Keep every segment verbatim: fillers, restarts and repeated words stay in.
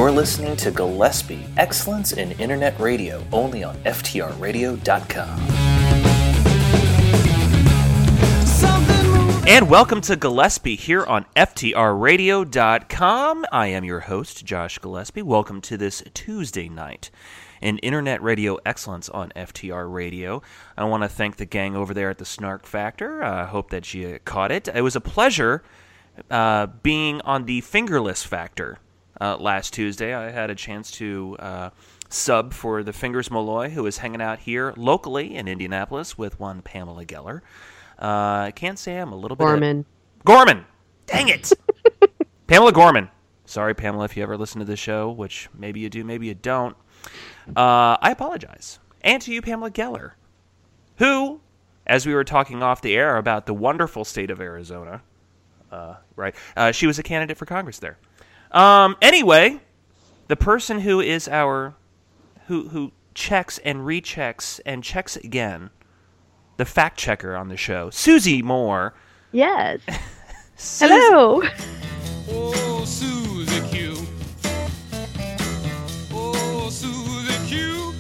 You're listening to Gillespie, Excellence in Internet Radio, only on F T R radio dot com. And welcome to Gillespie here on F T R radio dot com. I am your host, Josh Gillespie. Welcome to this Tuesday night in Internet Radio Excellence on F T R Radio. I want to thank the gang over there at the Snark Factor. I uh, hope that you caught it. It was a pleasure uh, being on the Fingerless Factor uh, last Tuesday. I had a chance to uh, sub for the Fingers Malloy, who is hanging out here locally in Indianapolis with one Pamela Geller. Uh, I can't say I'm a little bit... Gorman. Of... Gorman! Dang it! Pamela Gorman. Sorry, Pamela, if you ever listen to the show, which maybe you do, maybe you don't. Uh, I apologize. And to you, Pamela Geller, who, as we were talking off the air about the wonderful state of Arizona, uh, right, uh, she was a candidate for Congress there. Um, anyway, the person who is our... who who checks and rechecks and checks again... the fact checker on the show, Susie Moore. Yes. Susie. Hello. Oh, Susie Q. Oh, Susie Q.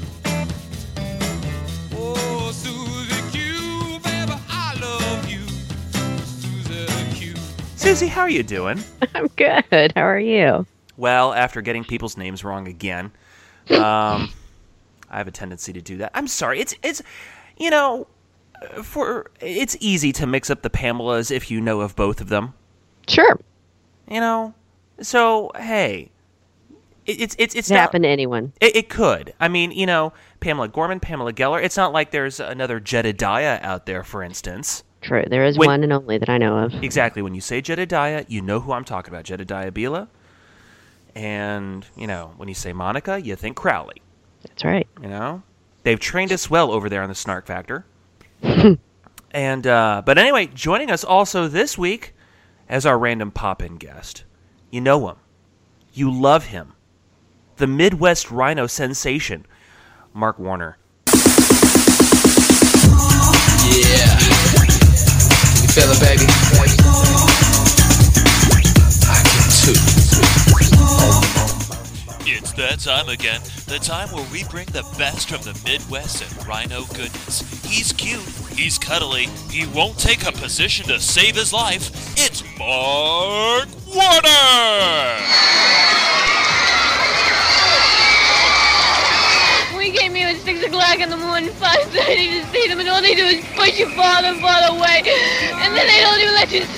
Oh, Susie Q. Baby, I love you. Susie Q. Susie, how are you doing? I'm good. How are you? Well, after getting people's names wrong again, um, I have a tendency to do that. I'm sorry. It's it's, you know. For it's easy to mix up the Pamelas if you know of both of them. Sure. You know, so hey, it, it's it's it's it not, happen to anyone. It, it could. I mean, you know, Pamela Gorman, Pamela Geller. It's not like there's another Jedediah out there, for instance. True. There is when, one and only that I know of. Exactly. When you say Jedediah, you know who I'm talking about. Jedediah Bila. And you know, when you say Monica, you think Crowley. That's right. You know, they've trained us well over there on the Snark Factor. and uh, but anyway, joining us also this week as our random pop-in guest, you know him, you love him, the Midwest Rhino sensation, Mark Warner. Yeah, you feel it, baby? I can too. It's that time again, the time where we bring the best from the Midwest and Rhino goodness. He's cute, he's cuddly, he won't take a position to save his life. It's Mark Warner! We came here at six o'clock in the morning, five thirty to see them, and all they do is push you farther and farther away, and then they don't even let you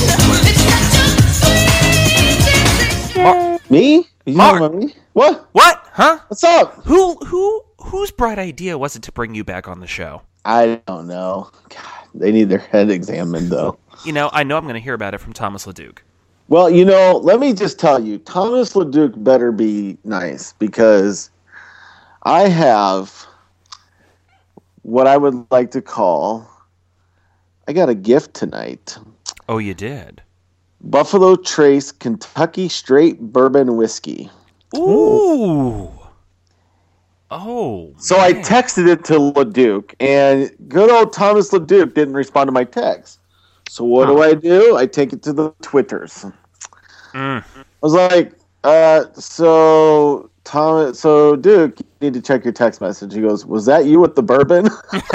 stay. Mark. Me? You Mark. know me? What? What? Huh? What's up? Who who whose bright idea was it to bring you back on the show? I don't know. God, they need their head examined, though. You know, I know I'm going to hear about it from Thomas LeDuc. Well, you know, let me just tell you, Thomas LeDuc better be nice, because I have what I would like to call, I got a gift tonight. Oh, you did? Buffalo Trace Kentucky Straight Bourbon Whiskey. Ooh. Oh. So man. I texted it to LeDuc, and good old Thomas LeDuc didn't respond to my text. So what huh. do I do? I take it to the Twitters. Mm. I was like, uh, so Thomas, so Duke, you need to check your text message. He goes, was that you with the bourbon?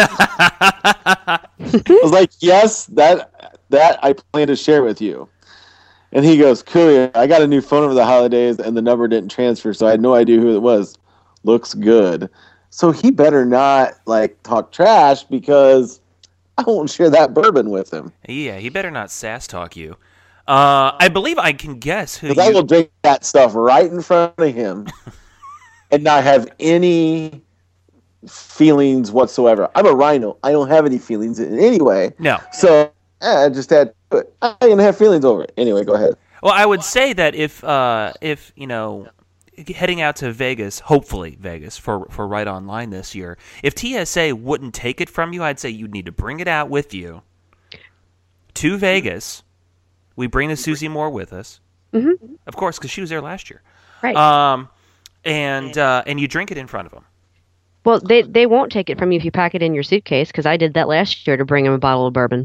I was like, yes, that that I plan to share with you. And he goes, cool, I got a new phone over the holidays, and the number didn't transfer, so I had no idea who it was. Looks good. So he better not, like, talk trash, because I won't share that bourbon with him. Yeah, he better not sass talk you. Uh, I believe I can guess who you... Because I will drink that stuff right in front of him and not have any feelings whatsoever. I'm a rhino. I don't have any feelings in any way. No. So eh, I just had... But I didn't have feelings over it. Anyway, go ahead. Well, I would say that if, uh, if you know, heading out to Vegas, hopefully Vegas, for, for Right Online this year, if T S A wouldn't take it from you, I'd say you'd need to bring it out with you to Vegas. We bring the Susie Moore with us. Mm-hmm. Of course, because she was there last year. Right. Um, and uh, and you drink it in front of them. Well, they they won't take it from you if you pack it in your suitcase, because I did that last year to bring him a bottle of bourbon.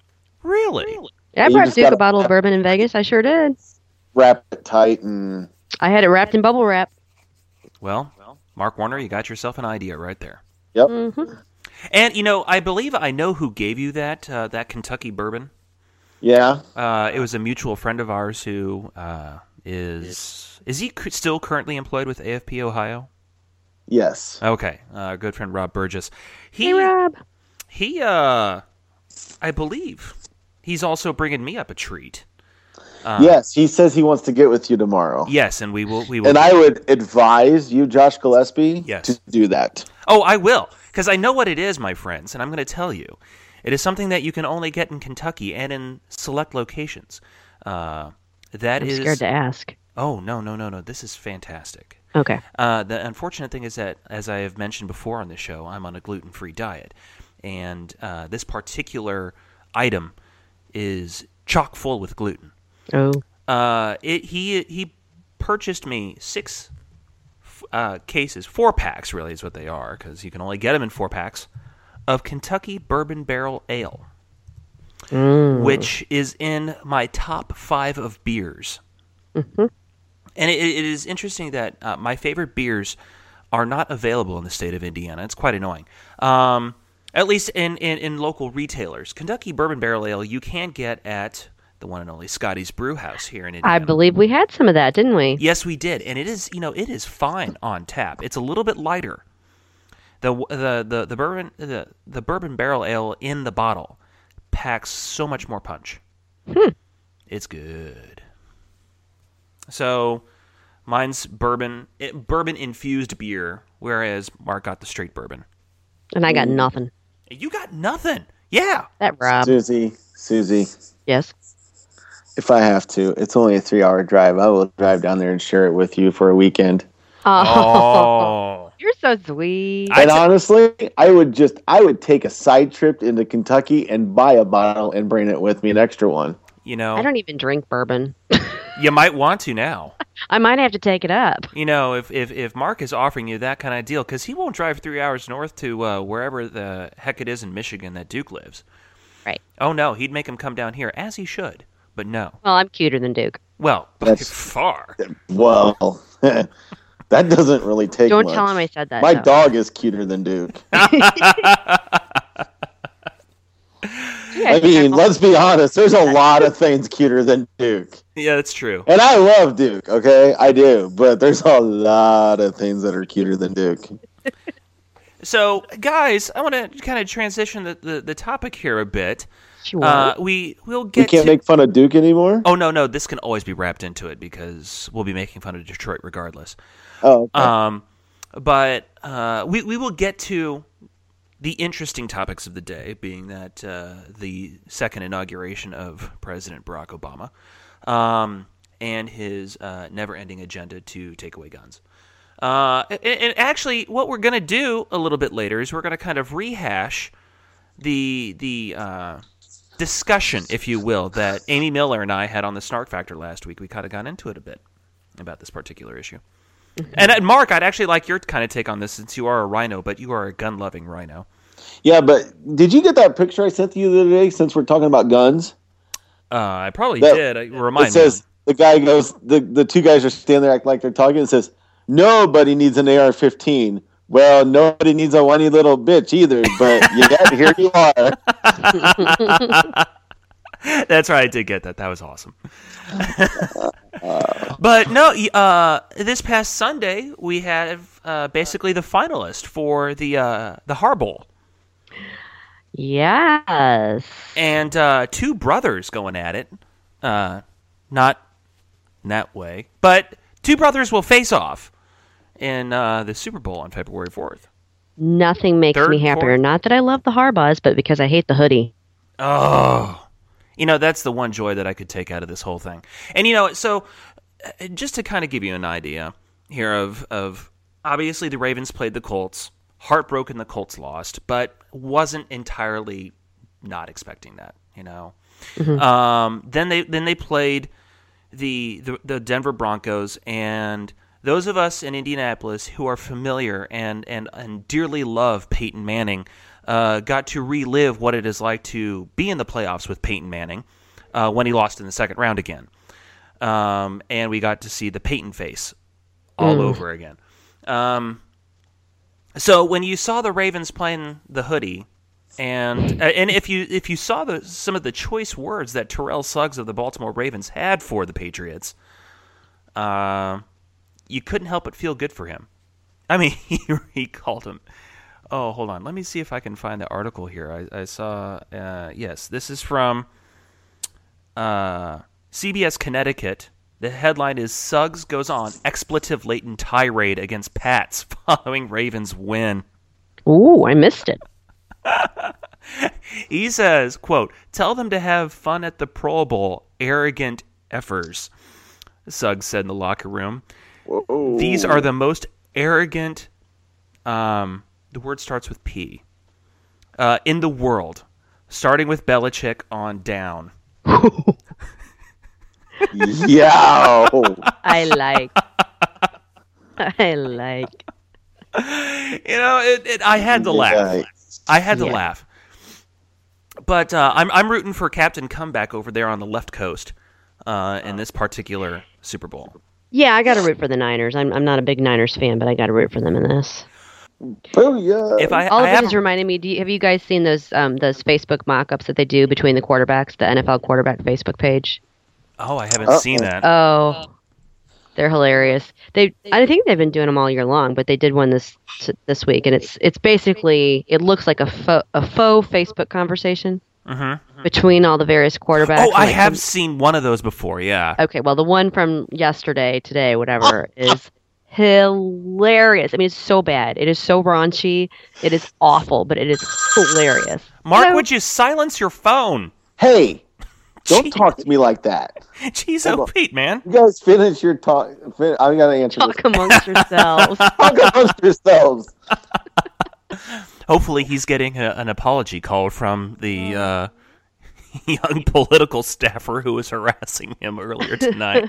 Really? Yeah, I You brought just Duke gotta- a bottle of bourbon in Vegas. I sure did. Wrap it tight and I had it wrapped in bubble wrap. Well, Mark Warner, you got yourself an idea right there. Yep. Mm-hmm. And, you know, I believe I know who gave you that, uh, that Kentucky bourbon. Yeah. Uh, it was a mutual friend of ours who uh, is... Is he c- still currently employed with A F P Ohio? Yes. Okay. Uh, our good friend Rob Burgess. He, Hey, Rob. He, uh... I believe he's also bringing me up a treat. Uh, yes, he says he wants to get with you tomorrow. Yes, and we will... We will And I would advise you, Josh Gillespie, Yes. to do that. Oh, I will, because I know what it is, my friends, and I'm going to tell you. It is something that you can only get in Kentucky and in select locations. Uh, that I'm is... scared to ask. Oh, no, no, no, no. This is fantastic. Okay. Uh, the unfortunate thing is that, as I have mentioned before on the show, I'm on a gluten-free diet. And uh, this particular item is chock full with gluten. Oh. Uh, it, he he purchased me six uh, cases, four packs really is what they are, because you can only get them in four packs, of Kentucky Bourbon Barrel Ale, Mm. which is in my top five of beers. Mm-hmm. And it, it is interesting that uh, my favorite beers are not available in the state of Indiana. It's quite annoying. Um, at least in, in, in local retailers. Kentucky Bourbon Barrel Ale you can get at the one and only Scotty's Brew House here in Indiana. I believe we had some of that, didn't we? Yes, we did, and it is you know it is fine on tap. It's a little bit lighter. The the the, the bourbon the, the bourbon barrel ale in the bottle packs so much more punch. Hmm. It's good. So mine's bourbon it, bourbon infused beer, whereas Mark got the straight bourbon. And I got nothing. You got nothing. Yeah. That Rob. Susie, Susie, Yes. if I have to, it's only a three-hour drive. I will drive down there and share it with you for a weekend. Oh. You're so sweet. I And t- honestly, I would just, I would take a side trip into Kentucky and buy a bottle and bring it with me, an extra one. You know, I don't even drink bourbon. you might want to now. I might have to take it up. You know, if, if, if Mark is offering you that kind of deal, because he won't drive three hours north to uh, wherever the heck it is in Michigan that Duke lives. Right. Oh, no, he'd make him come down here, as he should. But no. Well, I'm cuter than Duke. Well, by That's- far. Well, that doesn't really take Don't much. tell him I said that. My though. dog is cuter than Duke. Yeah, I mean, let's be honest. There's a lot of things cuter than Duke. Yeah, that's true. And I love Duke, okay? I do. But there's a lot of things that are cuter than Duke. So, guys, I want to kind of transition the, the, the topic here a bit. Sure. Uh, we will We get can't to... make fun of Duke anymore? Oh, no, no, this can always be wrapped into it because we'll be making fun of Detroit regardless. Oh, okay. Um, but uh, we, we will get to the interesting topics of the day, being that uh, the second inauguration of President Barack Obama um, and his uh, never-ending agenda to take away guns. Uh, and, and actually, what we're going to do a little bit later is we're going to kind of rehash the the uh, discussion, if you will, that Amy Miller and I had on the Snark Factor last week. We kind of got into it a bit about this particular issue. And uh, Mark, I'd actually like your kind of take on this since you are a rhino, but you are a gun-loving rhino. Yeah, but did you get that picture I sent to you the other day since we're talking about guns? Uh, I probably That- did. I, remind It says, me. the guy goes, the, the two guys are standing there acting like they're talking and says, nobody needs an A R fifteen. Well, nobody needs a whiny little bitch either, but yeah, here you are. That's right. I did get that. That was awesome. But no, y- uh, this past Sunday we had uh, basically the finalist for the uh, the Har Bowl, Yes. and uh, two brothers going at it. Uh, not in that way, but two brothers will face off in uh, the Super Bowl on February fourth. Nothing makes Third, me happier. fourth? Not that I love the Harbaughs, but because I hate the hoodie. Oh, you know, that's the one joy that I could take out of this whole thing. And, you know, so uh, just to kind of give you an idea here of, of obviously the Ravens played the Colts, heartbroken the Colts lost, but wasn't entirely not expecting that, you know. Um, then they then they played the, the the Denver Broncos, and those of us in Indianapolis who are familiar and, and, and dearly love Peyton Manning uh, got to relive what it is like to be in the playoffs with Peyton Manning uh, when he lost in the second round again. Um, and we got to see the Peyton face all Mm. over again. Um, so when you saw the Ravens playing the hoodie, and uh, and if you if you saw the some of the choice words that Terrell Suggs of the Baltimore Ravens had for the Patriots, uh, you couldn't help but feel good for him. I mean, he, he called him. Oh, hold on. Let me see if I can find the article here. I, I saw. Uh, yes, this is from uh, C B S Connecticut. The headline is Suggs goes on expletive-laden tirade against Pats following Ravens win. Ooh, I missed it. He says, quote, "Tell them to have fun at the Pro Bowl, arrogant effers," Suggs said in the locker room. Whoa. These are the most arrogant, um, the word starts with P, uh, in the world, starting with Belichick on down. Yo. I like. I like. You know, it, it, I had to laugh. Yikes. I had to Yeah. laugh. But uh, I'm I'm rooting for Captain Comeback over there on the left coast uh, in this particular Super Bowl. Yeah, I got to root for the Niners. I'm I'm not a big Niners fan, but I got to root for them in this. Booyah. If I, All I of this have, is reminding me. Do you, have you guys seen those um, those Facebook mock-ups that they do between the quarterbacks, the N F L quarterback Facebook page? oh, I haven't Uh-oh. seen that. Oh, they're hilarious. They, I think they've been doing them all year long, but they did one this this week, and it's it's basically it looks like a faux, a faux Facebook conversation Mm-hmm. between all the various quarterbacks. Oh, I Like, have some- seen one of those before. Yeah. Okay, well, the one from yesterday, today, whatever, is hilarious. I mean, it's so bad. It is so raunchy. It is awful, but it is hilarious. Mark, Hello? would you silence your phone? Hey, don't Gee. talk to me like that. Jeez, Hold oh on. Pete, man. You guys finish your talk. Fin- I gotta answer Talk this. amongst yourselves. Talk amongst yourselves. Hopefully he's getting a, an apology call from the uh, young political staffer who was harassing him earlier tonight.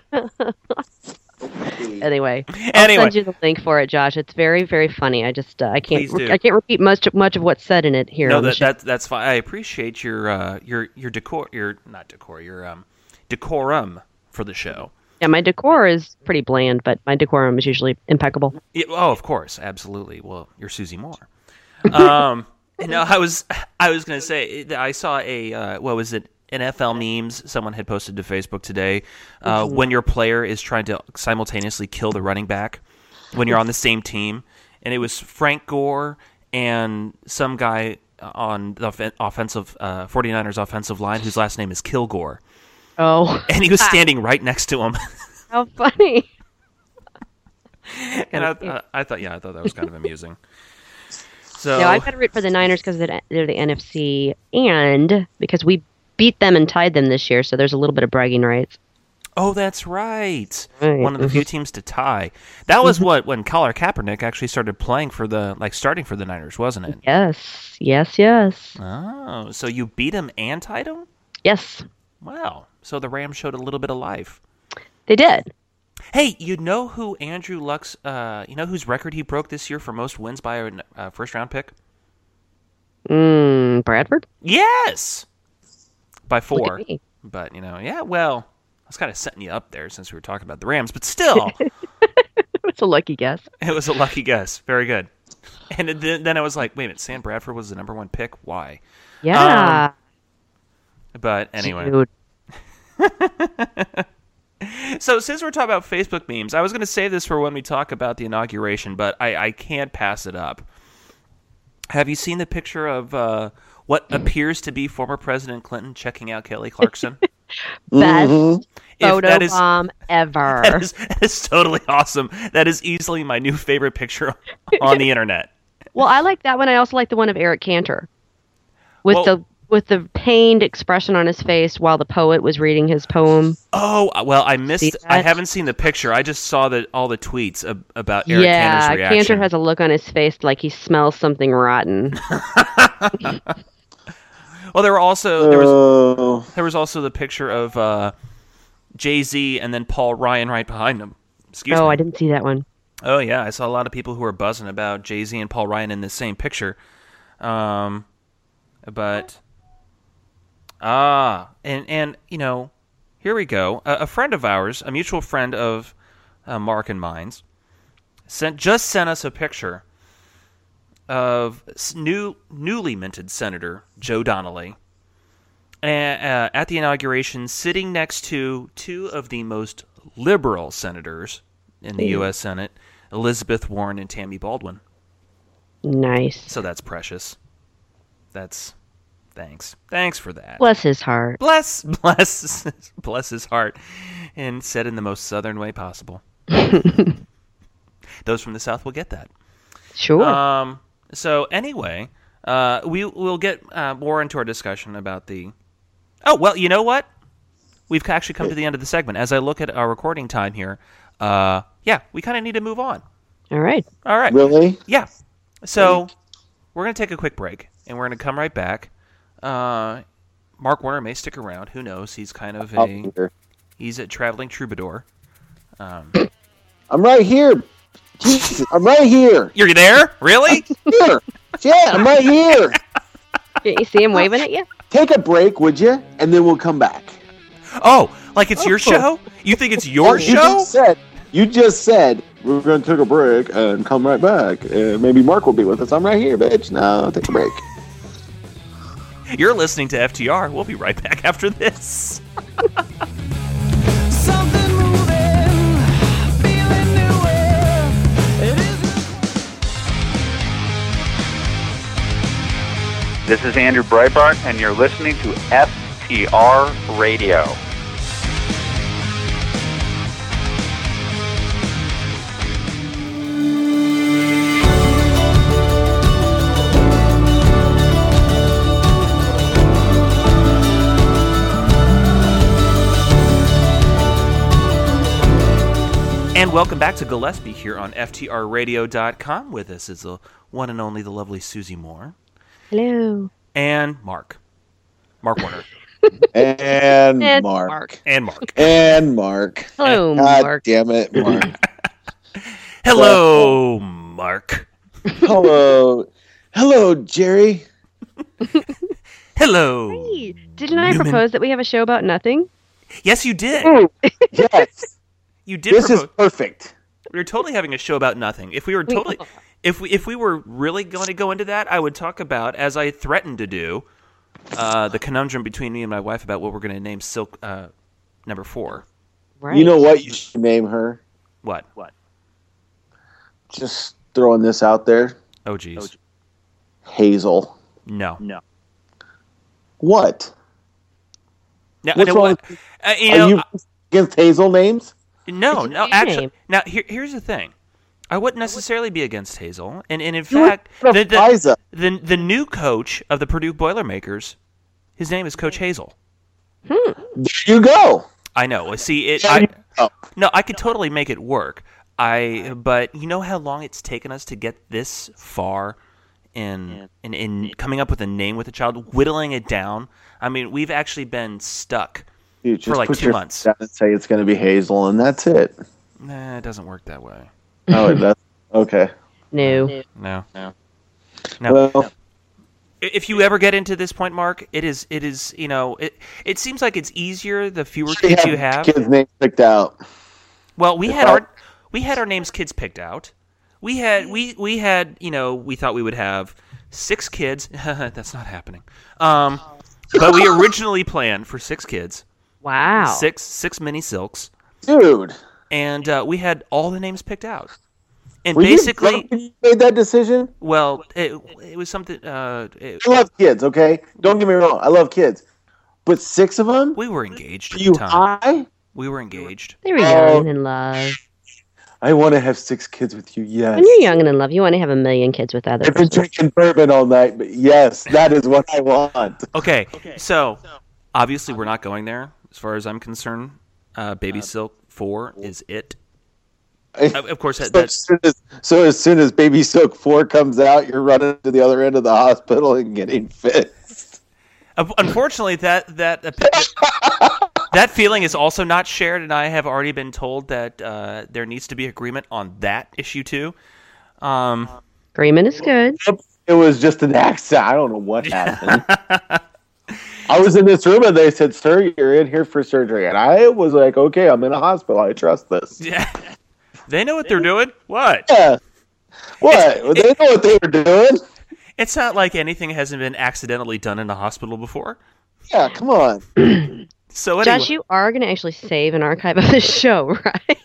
Anyway, I'll Anyway. send you the link for it, Josh. It's very, very funny. I just uh, I can't Please do. I can't repeat much much of what's said in it here. No, on the that, show. that that's fine. I appreciate your uh, your your decor, your not decor, your um decorum for the show. Yeah, my decor is pretty bland, but my decorum is usually impeccable. Yeah, oh, of course, absolutely. Well, you're Susie Moore. Um, no, I was I was going to say I saw a uh, what was it? N F L memes someone had posted to Facebook today. Uh, when your player is trying to simultaneously kill the running back when you're on the same team, and it was Frank Gore and some guy on the off- offensive uh, 49ers offensive line whose last name is Kilgore, Oh, and he was standing right next to him. how funny! And I, uh, I thought, yeah, I thought that was kind of amusing. So No, I've got to root for the Niners because they're they're the N F C, and because we beat them and tied them this year, so there's a little bit of bragging rights. oh, that's right. Right. One of the few teams to tie. That was what when Colin Kaepernick actually started playing for the like starting for the Niners, wasn't it? Yes, yes, yes, Oh, so you beat him and tied him? yes. Wow. So the Rams showed a little bit of life. They did. Hey, you know who Andrew Luck's, uh, you know whose record he broke this year for most wins by a uh, first round pick? Mm, Bradford. Yes! By Look four. at me. But, you know, yeah, well, I was kind of setting you up there since we were talking about the Rams, but still, It's a lucky guess. it was a lucky guess. Very good. And then, then I was like, wait a minute, Sam Bradford was the number one pick? Why? Yeah. But anyway. Dude. So since we're talking about Facebook memes, I was going to save this for when we talk about the inauguration, but I, I can't pass it up. Have you seen the picture of uh, what appears to be former President Clinton checking out Kelly Clarkson? Best If photo that is- bomb ever. That is, that is totally awesome. That is easily my new favorite picture on the internet. Well, I like that one. I also like the one of Eric Cantor with Well- the with the pained expression on his face while the poet was reading his poem. Oh, well, I See missed. that? I haven't seen the picture. I just saw the all the tweets ab- about Eric yeah, Cantor's reaction. Cantor has a look on his face like he smells something rotten. Well, there were also there was Oh, there was also the picture of uh, Jay-Z and then Paul Ryan right behind him. Excuse oh, me. I didn't see that one. Oh yeah, I saw a lot of people who were buzzing about Jay-Z and Paul Ryan in the same picture. Um, but ah, and and you know, here we go. A, a friend of ours, a mutual friend of uh, Mark and mine's, sent just sent us a picture of s- new newly minted Senator Joe Donnelly uh, uh, at the inauguration, sitting next to two of the most liberal senators in the U S Senate, Elizabeth Warren and Tammy Baldwin. Nice. So that's precious. That's thanks. Thanks for that. Bless his heart. Bless, bless, bless his heart, and said in the most southern way possible. Those from the South will get that. Sure. Um. So anyway, uh, we will get uh, more into our discussion about the. Oh well, you know what? We've actually come to the end of the segment. As I look at our recording time here, uh, yeah, we kind of need to move on. All right. All right. Really? Yeah. So we're going to take a quick break, and we're going to come right back. Uh, Mark Warner may stick around. Who knows? He's kind of I'll a be here. he's a traveling troubadour. Um, I'm right here. Jesus, I'm right here. you're there? Really? Here. Yeah, I'm right here. Didn't you see him waving at you? Take a break, would you? And then we'll come back. Oh, like it's your show? You think it's your Oh, you show? just said, you just said we're going to take a break and come right back. Uh, maybe Mark will be with us. I'm right here, bitch. No, take a break. You're listening to F T R. We'll be right back after this. Something moving, feeling new air. It isn't. This is Andrew Breitbart, and you're listening to F T R Radio. And welcome back to Gillespie here on F T R radio dot com. With us is the one and only, the lovely Susie Moore. Hello. And Mark. Mark Warner. And, And Mark. Mark. And Mark. And Mark. Hello, God Mark. damn it, Mark. Hello, Mark. Hello. Hello, Jerry. Hello. Hey, didn't I Newman. propose that we have a show about nothing? Yes, you did. Yes. You did This is propose. perfect. We were totally having a show about nothing. If we were totally, if we if we were really going to go into that, I would talk about, as I threatened to do, uh, the conundrum between me and my wife about what we're going to name Silk uh, number four. Right. You know what you should name her? What? What? Just throwing this out there. Oh, geez. Hazel. No. No. What? No, What's no, wrong what- with- uh, you Are know, you against Hazel names? no, It's a no. new Actually, name. now here, here's the thing. I wouldn't necessarily be against Hazel, and, and in You would fact, love the the, Liza. the the new coach of the Purdue Boilermakers, his name is Coach Hazel. There you go. I know. See, it. There I, you go. No, I could totally make it work. I, but you know how long it's taken us to get this far in in, in coming up with a name with a child, whittling it down. I mean, we've actually been stuck. Dude, just For like put two your months. foot down and say it's going to be Hazel, and that's it. Nah, it doesn't work that way. Oh, that's okay. No. No, no, no. Well, If you ever get into this point, Mark, it is it is you know it it seems like it's easier the fewer she kids had you have. kids' names picked out. Well, we If had I- our we had our names kids picked out. We had we we had you know we thought we would have six kids. That's not happening. Um, but we originally planned for six kids, Wow. six six mini silks, Dude, and uh, we had all the names picked out. And were basically, you drunk when you made that decision? well, it, it was something. Uh, it, I love kids. Okay, don't get me wrong. I love kids, but six of them? we were engaged at you the time. high? We were engaged. They were Oh. young and in love. I want to have six kids with you. Yes. When you're young and in love, you want to have a million kids with others. I've been drinking bourbon all night, but yes, that is what I want. Okay, so obviously we're not going there. As far as I'm concerned, uh, Baby Silk Four is it. Of of course, that, So that's as, soon as, so as soon as Baby Silk four comes out, you're running to the other end of the hospital and getting fixed. uh, unfortunately that that that feeling is also not shared, and I have already been told that uh, there needs to be agreement on that issue too. Um, Agreement is good. It was just an accident. I don't know what happened. I was in this room and they said, "Sir, you're in here for surgery," and I was like, "Okay, I'm in a hospital. I trust this." Yeah. They know what they're doing. What? Yeah. What? Well, they know what they were doing. It's not like anything hasn't been accidentally done in a hospital before. Yeah, come on. So anyway. Josh, you are going to actually save an archive of this show, right?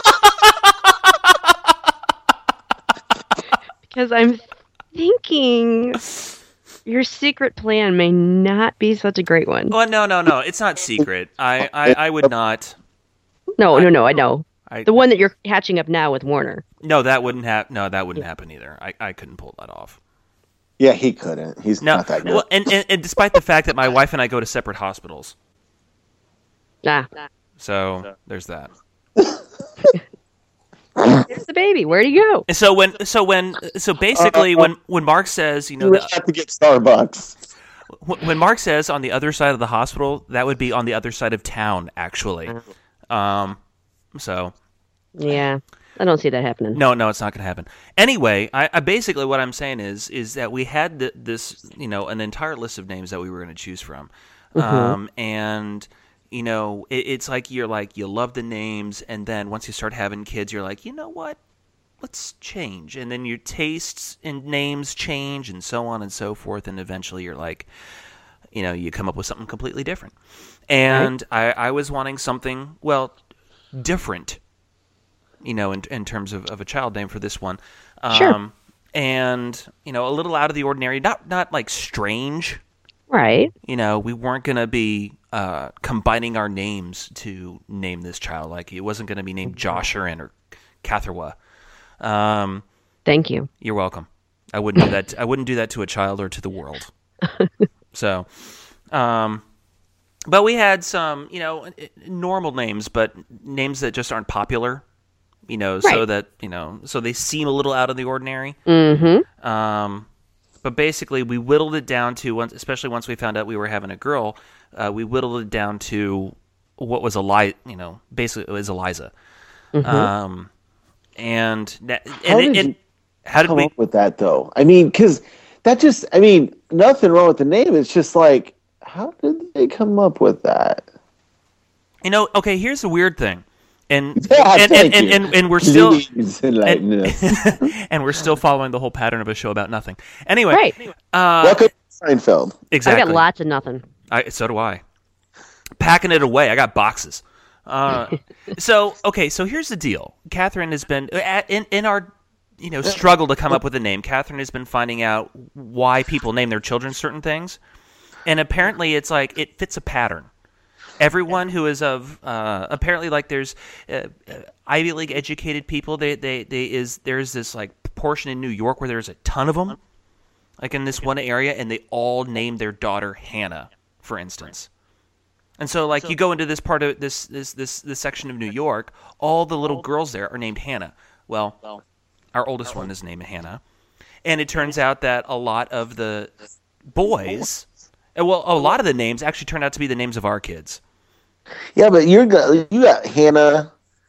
Because I'm thinking your secret plan may not be such a great one. Well, no, no, no. It's not secret. I, I, I would not. No, no, no. I know. I, The one that you're hatching up now with Warner. No, that wouldn't happen. No, that wouldn't happen either. I, I couldn't pull that off. Yeah, he couldn't. He's No, not that good. well, and, and and despite the fact that my wife and I go to separate hospitals, Ah, so there's that. there's the baby. Where'd he go? And so when, so when, so basically, when when Mark says, you know, we that, have to get Starbucks. when Mark says on the other side of the hospital, that would be on the other side of town, actually. Um, so. Yeah, I don't see that happening. No, no, it's not going to happen. Anyway, I, I basically what I'm saying is is that we had th- this, you know, an entire list of names that we were going to choose from, um, and you know, it, it's like you're like you love the names, and then once you start having kids, you're like, you know what, let's change, and then your tastes in names change, and so on and so forth, and eventually you're like, you know, you come up with something completely different, and right. I, I was wanting something well different. You know, in in terms of, of a child name for this one, um, sure. And you know, a little out of the ordinary, not not like strange, right? You know, we weren't going to be uh, combining our names to name this child. Like it wasn't going to be named Joshurin or Catherwa. Um, Thank you. You're welcome. I wouldn't do that. I wouldn't do that to a child or to the world. So, um, but we had some, you know, normal names, but names that just aren't popular. You know, right. so that, you know, so they seem a little out of the ordinary. Mm-hmm. Um, but basically, we whittled it down to, once, especially once we found out we were having a girl, uh, we whittled it down to what was Eli, you know, basically it was Eliza. Mm-hmm. Um, and that, and how it, did it, you how did come we up with that though? I mean, because that just, I mean, nothing wrong with the name. It's just like, how did they come up with that? You know, okay, here's the weird thing. And, yeah, and, and, and, and, and we're still and, and, and we're still following the whole pattern of a show about nothing. Anyway, right. uh, welcome to Seinfeld. Exactly. I got lots of nothing. I, so do I. Packing it away. I got boxes. Uh, so okay, so here's the deal. Catherine has been in in our you know struggle to come up with a name. Catherine has been finding out why people name their children certain things, and apparently it's like it fits a pattern. Everyone who is of uh, apparently like there's uh, uh, Ivy League educated people. They, they they is there's this like portion in New York where there's a ton of them, like in this one area, and they all named their daughter Hannah, for instance. And so like you go into this part of this this this this section of New York, all the little girls there are named Hannah. Well, our oldest one is named Hannah, and it turns out that a lot of the boys. Well, a lot of the names actually turned out to be the names of our kids. Yeah, but you're got you got Hannah,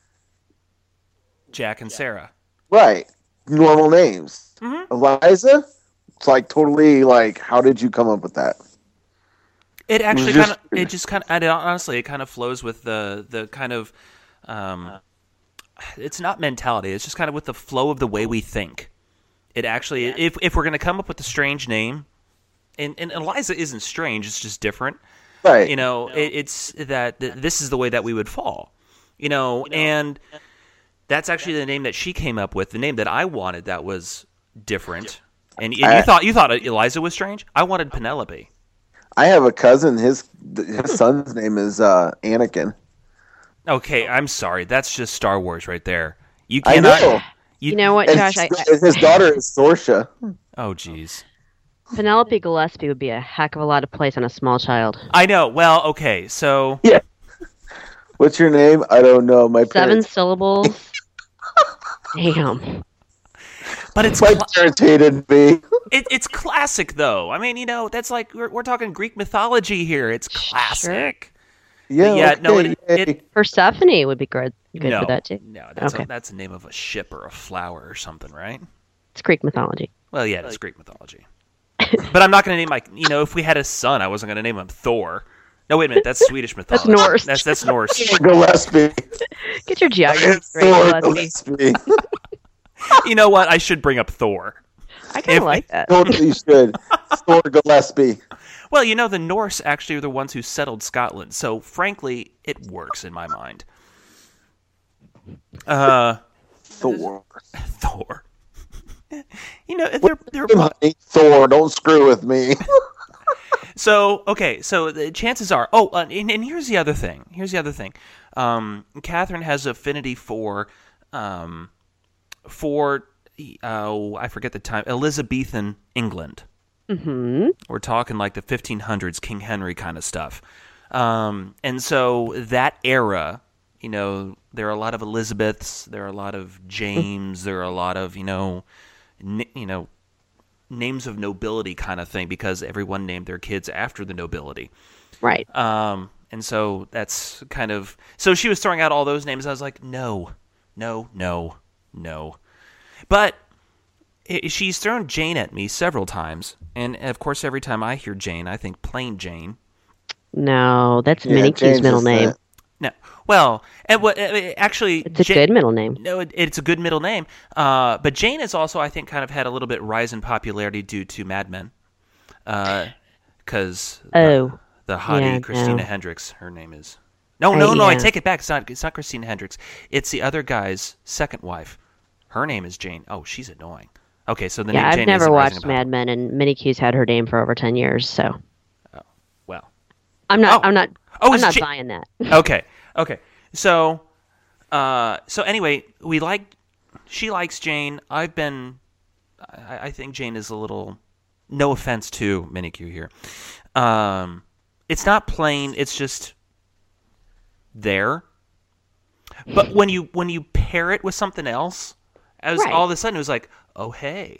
Jack, and Sarah. Right, normal names. Mm-hmm. Eliza, it's like totally like. How did you come up with that? It actually It was kind of it just kind of honestly it kind of flows with the the kind of um, it's not mentality. It's just kind of with the flow of the way we think. It actually if if we're going to come up with a strange name. And, and Eliza isn't strange; it's just different, right? You know, it, it's that th- this is the way that we would fall, you know, and that's actually the name that she came up with. The name that I wanted that was different, and, and you I, thought you thought Eliza was strange. I wanted Penelope. I have a cousin. His his son's name is uh, Anakin. Okay, I'm sorry. That's just Star Wars right there. You cannot. I know. You, you know what, Josh? I, his, his daughter is Sorsha. Oh, jeez. Penelope Gillespie would be a heck of a lot of place on a small child. I know. Well, okay, so yeah. What's your name? I don't know. My seven parents... syllables. Damn. But it's my cl- parents hated me. It, it's classic, though. I mean, you know, that's like we're, we're talking Greek mythology here. It's classic. Sure. Yeah. Yeah. Okay, No. It, it, Persephone would be good. Good no, for that too. No, that's okay. a, that's the name of a ship or a flower or something, right? It's Greek mythology. Well, yeah, it's Greek mythology. But I'm not going to name my. You know, if we had a son, I wasn't going to name him Thor. No, wait a minute. That's Swedish mythology. That's Norse. That's that's Norse. Gillespie. Get your geography It's straight, Thor Gillespie. Gillespie. You know what? I should bring up Thor. I kind If- of like that. Totally should. Thor Gillespie. Well, you know, the Norse actually are the ones who settled Scotland, so frankly, it works in my mind. Uh, Thor. Thor. You know, they're they're Honey, Thor, don't screw with me. so okay. So the chances are. Oh, uh, and, and here's the other thing. Here's the other thing. Um, Catherine has affinity for, um, for oh, I forget the time. Elizabethan England. Mm-hmm. We're talking like the fifteen hundreds, King Henry kind of stuff. Um, and so that era, you know, there are a lot of Elizabeths, there are a lot of James, there are a lot of, you know, n- you know, names of nobility kind of thing because everyone named their kids after the nobility. Right. Um, and so that's kind of so she was throwing out all those names. I was like, no, no, no, no. But it, she's thrown Jane at me several times, and of course, every time I hear Jane, I think plain Jane. No, that's Yeah, Minnie James Q's middle is name. that. No, well, and what uh, actually, It's a Ja- good middle name. No, it, it's a good middle name. Uh, but Jane has also, I think, kind of had a little bit rise in popularity due to Mad Men, because Oh. the hottie Yeah, Christina no. Hendricks, her name is. No, Uh, no, no! I yeah. take it back. It's not. It's not Christina Hendricks. It's the other guy's second wife. Her name is Jane. Oh, she's annoying. Okay, so the Yeah, name I've Jane never isn't rising watched in Mad Men, and Minnie Q's had her name for over ten years, so popularity. Well, I'm not. Oh. I'm not. Oh, I'm it's not Ja- buying that. okay, okay. So, uh, so anyway, we like. She likes Jane. I've been. I, I think Jane is a little. No offense to Minicue here. Um, it's not plain. It's just there. But when you when you pair it with something else, as Right. all of a sudden it was like, oh hey.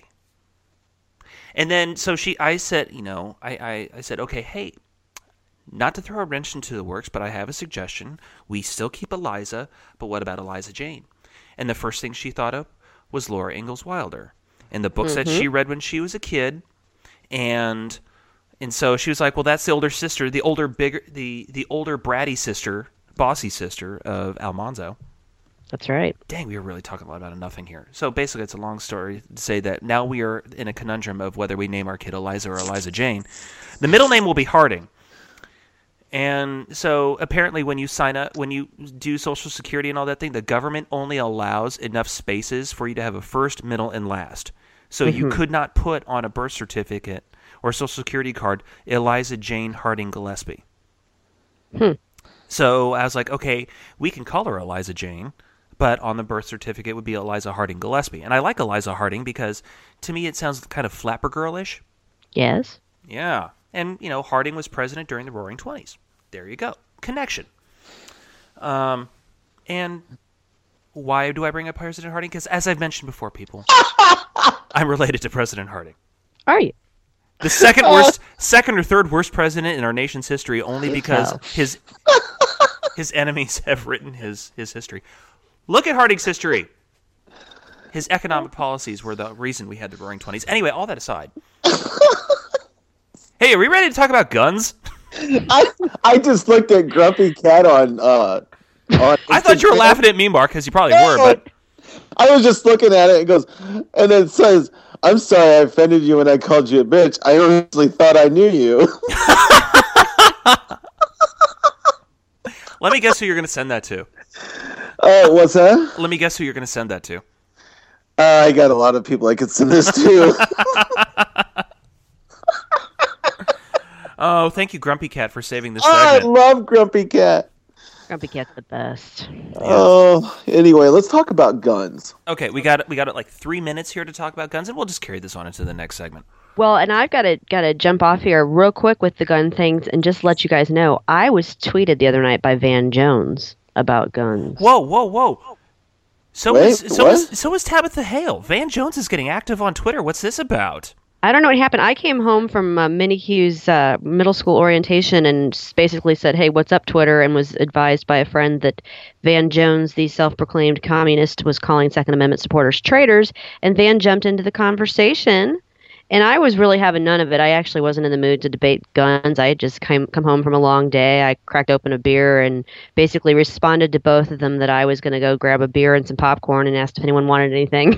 And then so she, I said, you know, I, I, I said, okay, hey. Not to throw a wrench into the works, but I have a suggestion. We still keep Eliza, but what about Eliza Jane? And the first thing she thought of was Laura Ingalls Wilder and the books that she read when she was a kid. And and so she was like, well, that's the older sister, the older bigger the the older bratty sister, bossy sister of Almanzo. That's right. Dang, we were really talking a lot about nothing here. So basically, it's a long story to say that now we are in a conundrum of whether we name our kid Eliza or Eliza Jane. The middle name will be Harding. And so apparently when you sign up, when you do Social Security and all that thing, the government only allows enough spaces for you to have a first, middle, and last. So you could not put on a birth certificate or Social Security card Eliza Jane Harding Gillespie. Hmm. So I was like, okay, we can call her Eliza Jane, but on the birth certificate it would be Eliza Harding Gillespie. And I like Eliza Harding because to me it sounds kind of flapper girlish. Yes. Yeah. And, you know, Harding was president during the Roaring Twenties. There you go. Connection. Um, and why do I bring up President Harding? Because as I've mentioned before, people, I'm related to President Harding. Are you? The second worst, second or third worst president in our nation's history, only because So. his his enemies have written his, his history. Look at Harding's history. His economic policies were the reason we had the Roaring Twenties. Anyway, all that aside. Hey, are we ready to talk about guns? I I just looked at Grumpy Cat on uh on I thought you were Instagram. laughing at me, Mark, because you probably were, but I was just looking at it. It goes, and it says, "I'm sorry I offended you when I called you a bitch. I honestly thought I knew you." let me guess who you're going to send that to. Oh, what's that? Let me guess who you're going to send that to. Uh, I got a lot of people I could send this to. Oh, thank you, Grumpy Cat, for saving this Oh, I segment. love Grumpy Cat. Grumpy Cat's the best. Oh, anyway, let's talk about guns. Okay, we got we got like three minutes here to talk about guns, and we'll just carry this on into the next segment. Well, and I've got to got to jump off here real quick with the gun things and just let you guys know I was tweeted the other night by Van Jones about guns. Whoa, whoa, whoa! So Wait, is so what? is so is Tabitha Hale. Van Jones is getting active on Twitter. What's this about? I don't know what happened. I came home from uh, Minnie Q's uh, middle school orientation and s- basically said, "Hey, what's up, Twitter?" and was advised by a friend that Van Jones, the self-proclaimed communist, was calling Second Amendment supporters traitors. And Van jumped into the conversation And I was really having none of it. I actually wasn't in the mood to debate guns. I had just come come home from a long day. I cracked open a beer and basically responded to both of them that I was going to go grab a beer and some popcorn and asked if anyone wanted anything.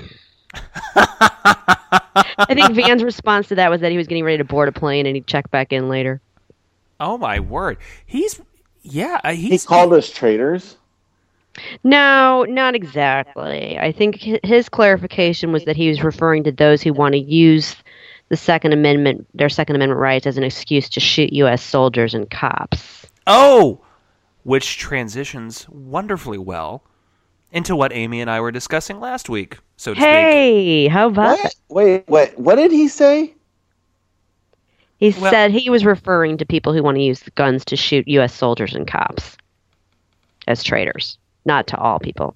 I think Van's response to that was that he was getting ready to board a plane and he'd check back in later. Oh my word. He's yeah, uh, He he's called us traitors. No, not exactly. I think hi- his clarification was that he was referring to those who want to use the Second Amendment, their Second Amendment rights, as an excuse to shoot U S soldiers and cops. Oh, which transitions wonderfully well into what Amy and I were discussing last week, so to speak. Hey, how about What? Wait, wait. What did he say? He Well- said he was referring to people who want to use the guns to shoot U S soldiers and cops as traitors, not to all people.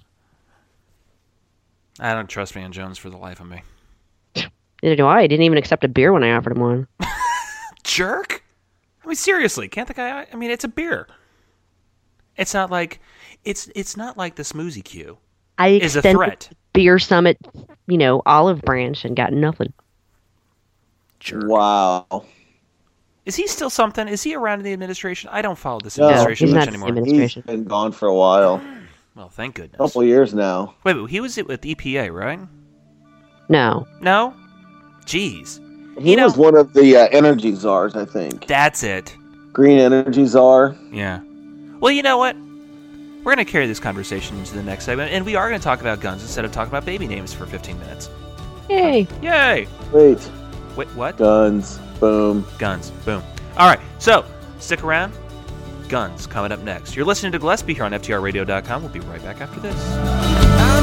I don't trust Van Jones for the life of me. Neither do I. He didn't even accept a beer when I offered him one. Jerk? I mean, seriously, can't the guy? I mean, it's a beer. It's not like it's it's not like the Smoozy Q I is a extended threat. Beer Summit, you know, olive branch and got nothing. Jerk. Wow. Is he still something? Is he around in the administration? I don't follow this No, administration he's much not in the anymore. admin- He's Administration. been gone for a while. Well, thank goodness. A couple years now. Wait, but he was with E P A, right? No. No? Jeez. He You know- was one of the uh, energy czars, I think. That's it. Green energy czar. Yeah. Well, you know what? We're going to carry this conversation into the next segment, and we are going to talk about guns instead of talking about baby names for fifteen minutes. Yay. Yay! Wait. Wait, what? Guns. Boom. Guns. Boom. All right, so stick around. Guns coming up next. You're listening to Gillespie here on F T R radio dot com. We'll be right back after this. I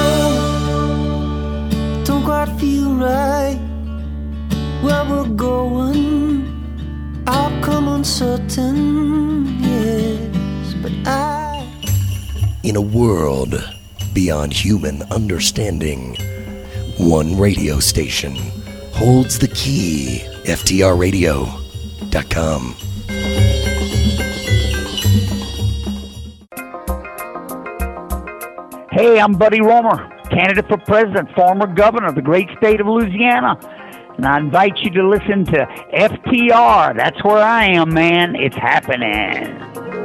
know, don't quite feel right where we're going. Outcome uncertain, yes, but I. In a world beyond human understanding, one radio station holds the key. F T R radio dot com. Hey, I'm Buddy Romer, candidate for president, former governor of the great state of Louisiana. And I invite you to listen to F T R. That's where I am, man. It's happening.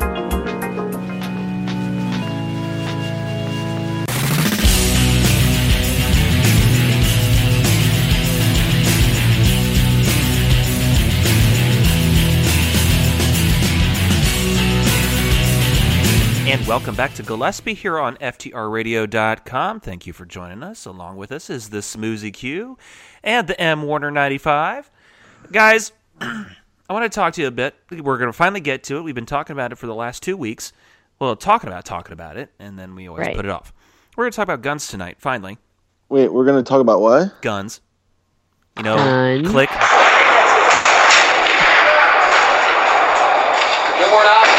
And welcome back to Gillespie here on F T R radio dot com. Thank you for joining us. Along with us is the Smoozy Q and the M Warner ninety-five. Guys, I want to talk to you a bit. We're going to finally get to it. We've been talking about it for the last two weeks. Well, talking about talking about it, and then we always Right. put it off. We're going to talk about guns tonight, finally. Wait, we're going to talk about what? Guns. You know, Guns. click. No more now.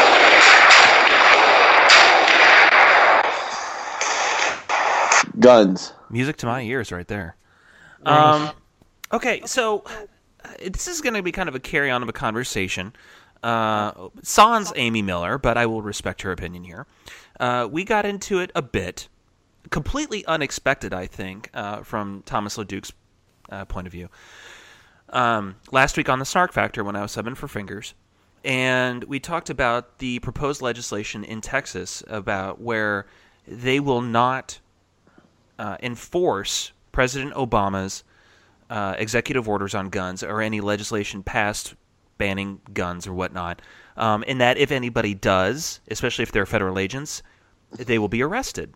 Guns. Music to my ears right there. Nice. Um, okay, so uh, this is going to be kind of a carry-on of a conversation. Uh, sans Amy Miller, but I will respect her opinion here. Uh, we got into it a bit. Completely unexpected, I think, uh, from Thomas LeDuc's uh, point of view. Um, last week on the Snark Factor when I was subbing for Fingers, and we talked about the proposed legislation in Texas about where they will not uh, enforce President Obama's uh, executive orders on guns or any legislation passed banning guns or whatnot, um, and that if anybody does, especially if they're federal agents, they will be arrested.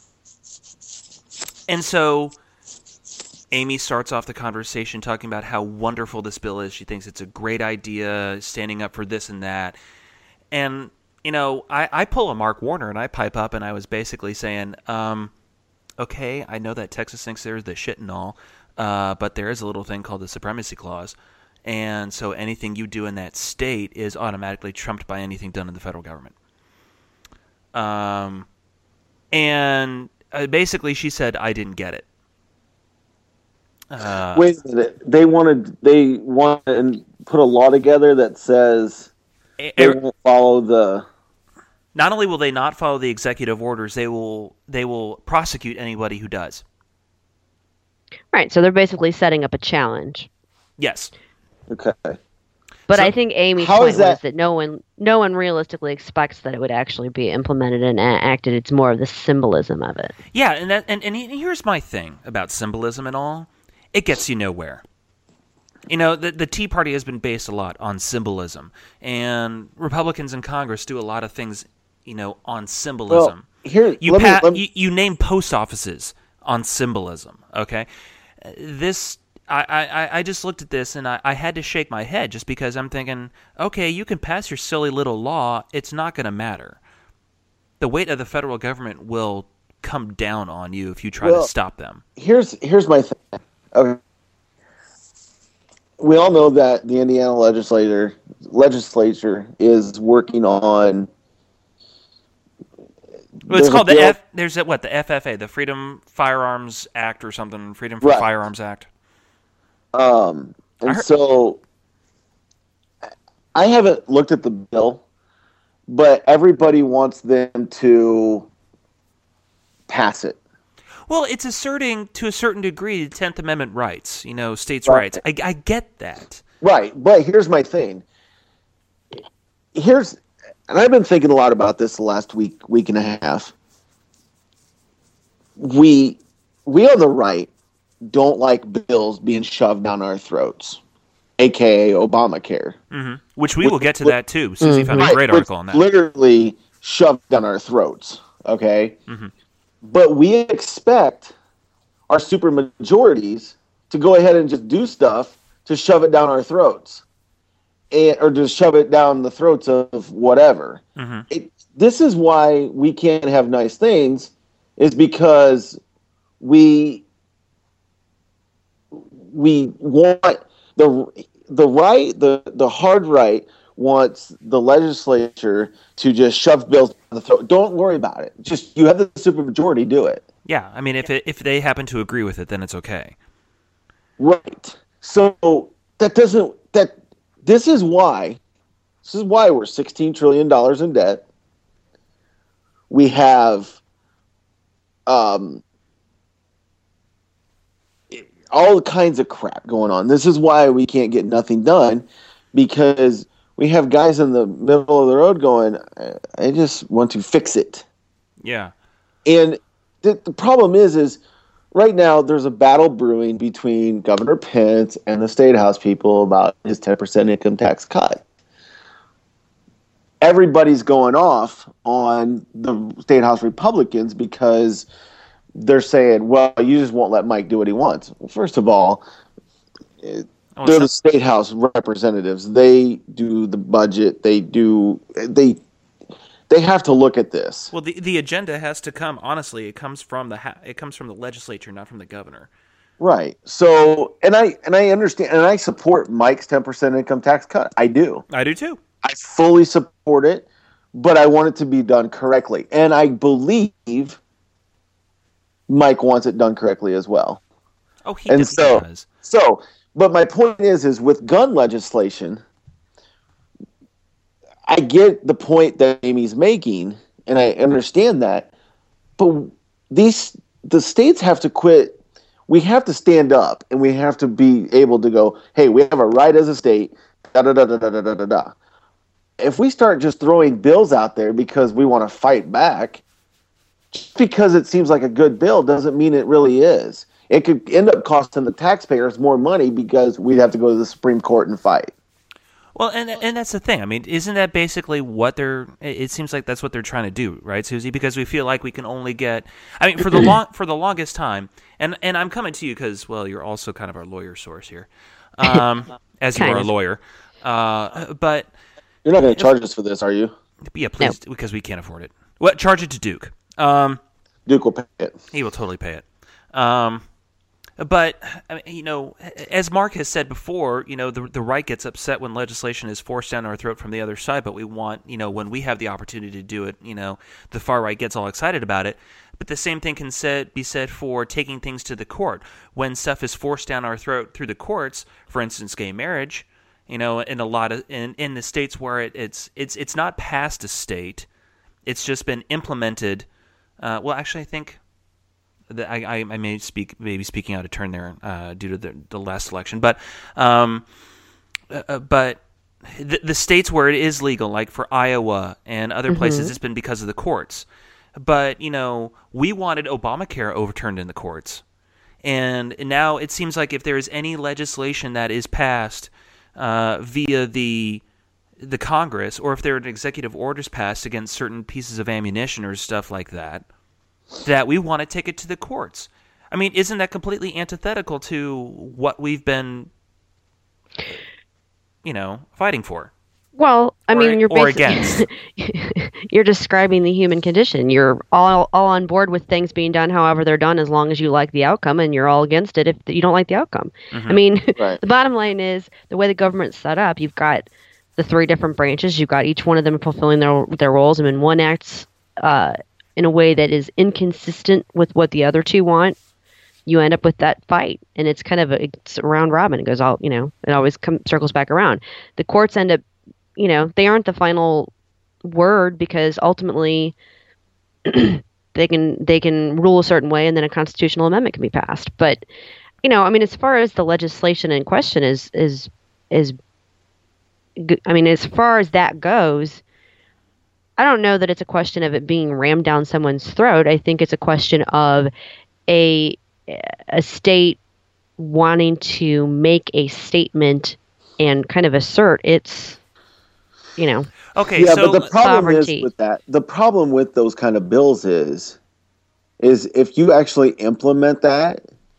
And so Amy starts off the conversation talking about how wonderful this bill is. She thinks it's a great idea, standing up for this and that. And, you know, I, I pull a Mark Warner and I pipe up and I was basically saying, um, okay, I know that Texas thinks there's the shit and all, uh, but there is a little thing called the Supremacy Clause. And so anything you do in that state is automatically trumped by anything done in the federal government. Um, and uh, basically she said, I didn't get it. Uh, Wait a minute. They wanted they want to put a law together that says e- they e- won't follow the. not only will they not follow the executive orders, they will they will prosecute anybody who does. Right, so they're basically setting up a challenge. Yes. Okay. But So I think Amy's how point is that- was that no one, no one realistically expects that it would actually be implemented and a- acted. It's more of the symbolism of it. Yeah, and that and, and here's my thing about symbolism and all. It gets you nowhere. You know, the the Tea Party has been based a lot on symbolism, and Republicans in Congress do a lot of things, you know, on symbolism. Well, here, you, let me- pa- let me- you you name post offices on symbolism. Okay, Uh, this. I, I, I just looked at this and I, I had to shake my head just because I'm thinking, okay, you can pass your silly little law. It's not going to matter. The weight of the federal government will come down on you if you try Well, to stop them. Here's here's my thing. Okay. We all know that the Indiana legislature legislature is working on. Well, it's there's a called the bill- F. There's a, what the F F A, the Freedom Firearms Act or something. Freedom for Right. Firearms Act. Um, I and heard- so I haven't looked at the bill, but everybody wants them to pass it. Well, it's asserting to a certain degree the Tenth Amendment rights. You know, states' Right. rights. I, I get that. Right, but here's my thing. Here's, and I've been thinking a lot about this the last week, week and a half. We, we on the right don't like bills being shoved down our throats, aka Obamacare. hmm Which we Which- will get to which- that too. Susie found a Right, great which article on that. Literally shoved down our throats. Okay, Mhm. but we expect our super majorities to go ahead and just do stuff to shove it down our throats, and or to shove it down the throats of whatever. hmm It, this is why we can't have nice things, is because we we want the the right the the hard right wants the legislature to just shove bills down the throat. Don't worry about it. Just you have the supermajority do it. Yeah, I mean, if it, if they happen to agree with it, then it's okay. Right. So that doesn't that this is why this is why we're sixteen trillion dollars in debt. We have um all kinds of crap going on. This is why we can't get nothing done, because we have guys in the middle of the road going, I- I just want to fix it. Yeah. And the, the problem is, is right now there's a battle brewing between Governor Pence and the State House people about his ten percent income tax cut. Everybody's going off on the State House Republicans because they're saying, well, you just won't let Mike do what he wants. Well, first of all, it, Oh, they're the so- State House representatives. They do the budget. They do they they have to look at this. Well, the the agenda has to come. Honestly, it comes from the ha- it comes from the legislature, not from the governor. Right. So, and I and I understand and I support Mike's ten percent income tax cut. I do. I do too. I fully support it, but I want it to be done correctly. And I believe Mike wants it done correctly as well. Oh, he, And does, he so- does. So, but my point is, is with gun legislation, I get the point that Amy's making, and I understand that, but these the states have to quit. We have to stand up, and we have to be able to go, hey, we have a right as a state, da da da da da da da da da. If we start just throwing bills out there because we want to fight back, just because it seems like a good bill doesn't mean it really is. It could end up costing the taxpayers more money because we'd have to go to the Supreme Court and fight. Well, and and that's the thing. I mean, isn't that basically what they're? It seems like that's what they're trying to do, right, Susie? Because we feel like we can only get. I mean, for the long for the longest time, and and I'm coming to you because, well, you're also kind of our lawyer source here, um, as you Kind are a of. lawyer. Uh, but You're not going to charge us for this, are you? yeah, please, because we can't afford it. What? Charge it to Duke. Um, Duke will pay it. He will totally pay it. Um, but I mean, you know, as Mark has said before, you know, the the right gets upset when legislation is forced down our throat from the other side. But we want, you know, when we have the opportunity to do it, you know, the far right gets all excited about it. But the same thing can said, be said for taking things to the court. When stuff is forced down our throat through the courts, for instance, gay marriage, you know, in a lot of in, in the states where it, it's it's it's not passed a state, it's just been implemented. Uh, well, actually, I think the, I, I I may speak maybe speaking out of turn there uh, due to the, the last election, but um, uh, but the, the states where it is legal, like for Iowa and other Mm-hmm. places, it's been because of the courts. But you know, we wanted Obamacare overturned in the courts, and now it seems like if there is any legislation that is passed uh, via the the Congress, or if there are executive orders passed against certain pieces of ammunition or stuff like that, that we want to take it to the courts. I mean, isn't that completely antithetical to what we've been, you know, fighting for? Well, I Or- mean, you're or basi- you're describing the human condition. You're all all on board with things being done however they're done, as long as you like the outcome, and you're all against it if you don't like the outcome. I mean, Right. the bottom line is the way the government's set up. You've got the three different branches. You've got each one of them fulfilling their their roles, and when one acts uh, in a way that is inconsistent with what the other two want, you end up with that fight, and it's kind of a, it's a round robin. It goes all, you know, it always come, circles back around. The courts end up, you know, they aren't the final word, because ultimately they can they can rule a certain way, and then a constitutional amendment can be passed. But you know, I mean, as far as the legislation in question is is is, g- I mean, as far as that goes, I don't know that it's a question of it being rammed down someone's throat. I think it's a question of a a state wanting to make a statement and kind of assert its, you know, Okay, yeah, so but the problem sovereignty. is with that. The problem with those kind of bills is, is if you actually implement that,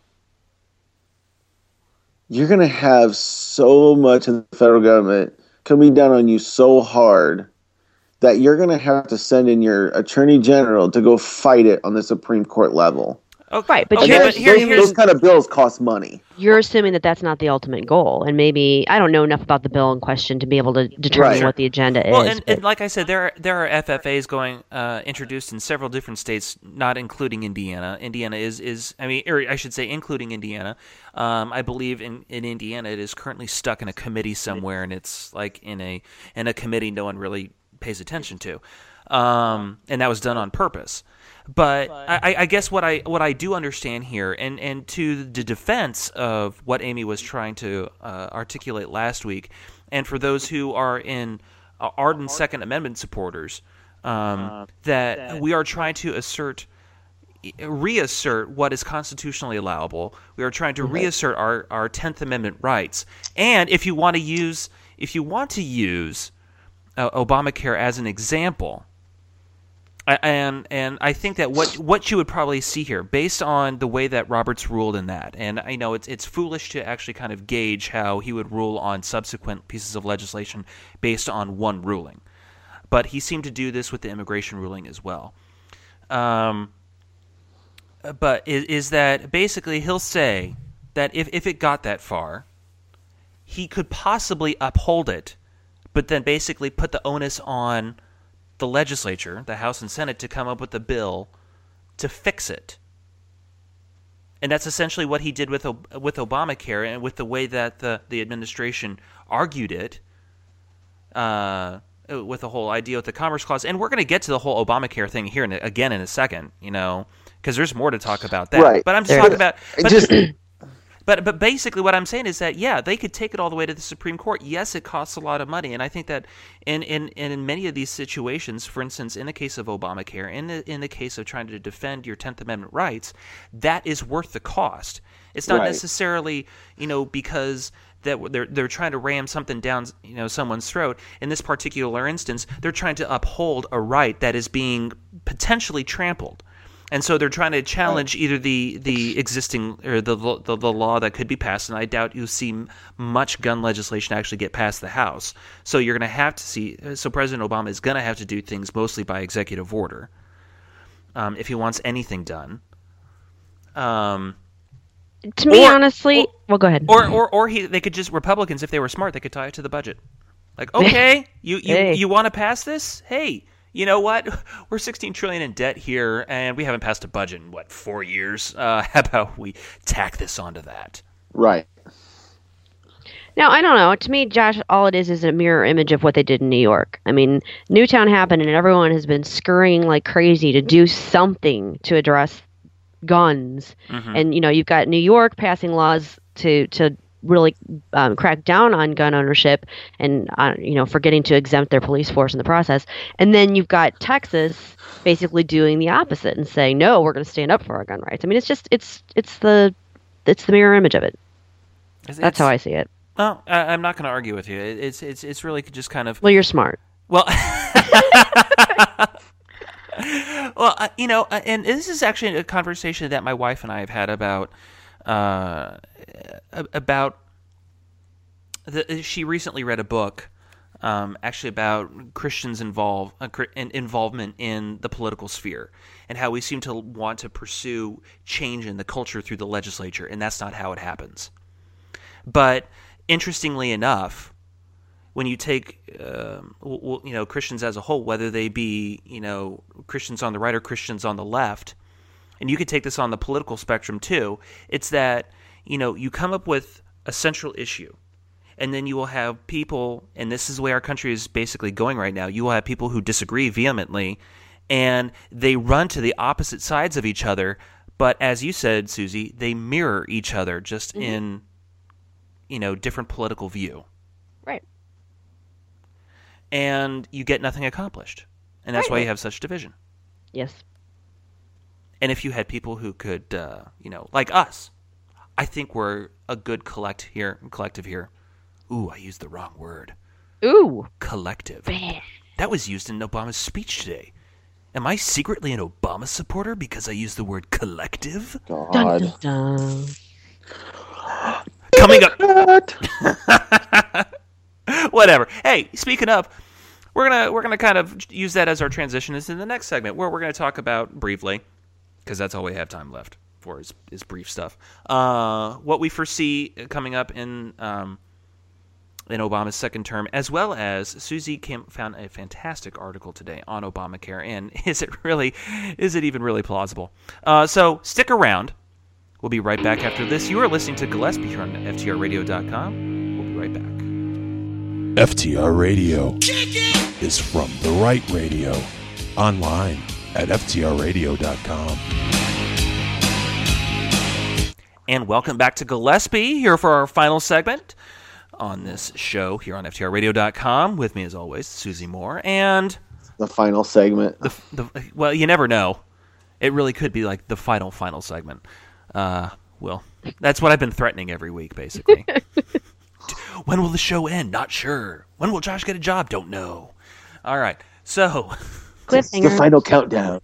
you're going to have so much in the federal government coming down on you so hard that you're going to have to send in your attorney general to go fight it on the Supreme Court level. okay, Right, but okay, you're- but here, those, here's those kind of bills cost money. You're assuming that that's not the ultimate goal, and maybe I don't know enough about the bill in question to be able to determine Right. what the agenda well, is. and, but- and like I said, there are, there are F F As going uh, introduced in several different states, not including Indiana. Indiana is, is I mean, or I should say, including Indiana. Um, I believe in, in Indiana it is currently stuck in a committee somewhere, and it's like in a in a committee no one really pays attention to, um, and that was done on purpose. But I, I guess what I what I do understand here, and, and to the defense of what Amy was trying to uh, articulate last week, and for those who are in uh, ardent Second Amendment supporters, um, that we are trying to assert, reassert what is constitutionally allowable. We are trying to reassert our, our Tenth Amendment rights. And if you want to use if you want to use uh, Obamacare as an example. I- And and I think that what what you would probably see here, based on the way that Roberts ruled in that, and I know it's it's foolish to actually kind of gauge how he would rule on subsequent pieces of legislation based on one ruling, but he seemed to do this with the immigration ruling as well. Um, but is, is that basically he'll say that if if it got that far, he could possibly uphold it, but then basically put the onus on the legislature, the House and Senate, to come up with a bill to fix it. And that's essentially what he did with with Obamacare, and with the way that the, the administration argued it, uh, with the whole idea with the Commerce Clause. And we're going to get to the whole Obamacare thing here in a, again in a second, you know, because there's more to talk about that. Right. But I'm just There talking is. about... It But, just- but but basically what I'm saying is that, yeah, they could take it all the way to the Supreme Court. Yes, it costs a lot of money. And I think that in, in, in many of these situations, for instance, in the case of Obamacare, in the, in the case of trying to defend your Tenth Amendment rights, that is worth the cost. It's not Right. necessarily, you know, because that they're they're trying to ram something down, you know, someone's throat. In this particular instance, they're trying to uphold a right that is being potentially trampled. And so they're trying to challenge either the, the existing or the, the the law that could be passed, and I doubt you'll see m- much gun legislation actually get past the House. So you're going to have to see. So President Obama is going to have to do things mostly by executive order, um, if he wants anything done. Um, to me, or- honestly, or- well, go ahead. Or or or he they could just Republicans, if they were smart, they could tie it to the budget. Like, okay, you you, Hey. you want to pass this? Hey, you know what? We're sixteen trillion in debt here, and we haven't passed a budget in what four years. Uh, how about we tack this onto that? Right. Now, I don't know. To me, Josh, all it is is a mirror image of what they did in New York. I mean, Newtown happened, and everyone has been scurrying like crazy to do something to address guns. Mhm. And you know, you've got New York passing laws to to really um, crack down on gun ownership and uh, you know, forgetting to exempt their police force in the process. And then you've got Texas basically doing the opposite and saying, no, we're going to stand up for our gun rights. I mean, it's just it's it's the it's the mirror image of it. It's- That's how I see it. Well, I, I'm not going to argue with you. It- It's it's it's really just kind of Well, you're smart. well. Well, uh, you know, uh, and this is actually a conversation that my wife and I have had about uh, about the, she recently read a book um, actually about Christians involve uh, cr- in- involvement in the political sphere and how we seem to want to pursue change in the culture through the legislature, and that's not how it happens. But interestingly enough, when you take, um, w- w- you know, Christians as a whole, whether they be, you know, Christians on the right or Christians on the left, and you could take this on the political spectrum too, it's that, you know, you come up with a central issue, and then you will have people, and this is the way our country is basically going right now, you will have people who disagree vehemently, and they run to the opposite sides of each other, but as you said, Susie, they mirror each other just Mhm. in, you know, different political view. Right. And you get nothing accomplished. And that's Right. why you have such division. Yes. And if you had people who could, uh, you know, like us, I think we're a good collect here, collective here. Ooh, I used the wrong word. Ooh. Collective. Bad. That was used in Obama's speech today. Am I secretly an Obama supporter because I used the word collective? God. Dun, dun, dun. Coming up. Whatever. Hey, speaking of, we're gonna we're gonna kind of use that as our transition into the next segment, where we're gonna talk about briefly, because that's all we have time left for is, is brief stuff. Uh, what we foresee coming up in um, in Obama's second term, as well as Susie came, found a fantastic article today on Obamacare, and is it really is it even really plausible? Uh, so stick around. We'll be right back after this. You are listening to Gillespie here on F T R radio dot com. We'll be right back. F T R Radio is from the right radio. Online at F T R radio dot com. And welcome back to Gillespie, here for our final segment on this show here on F T R radio dot com. With me, as always, Susie Moore. And the final segment. The, the, well, you never know. It really could be like the final, final segment. Uh, well, that's what I've been threatening every week, basically. When will the show end? Not sure. When will Josh get a job? Don't know. All right. So, the final countdown.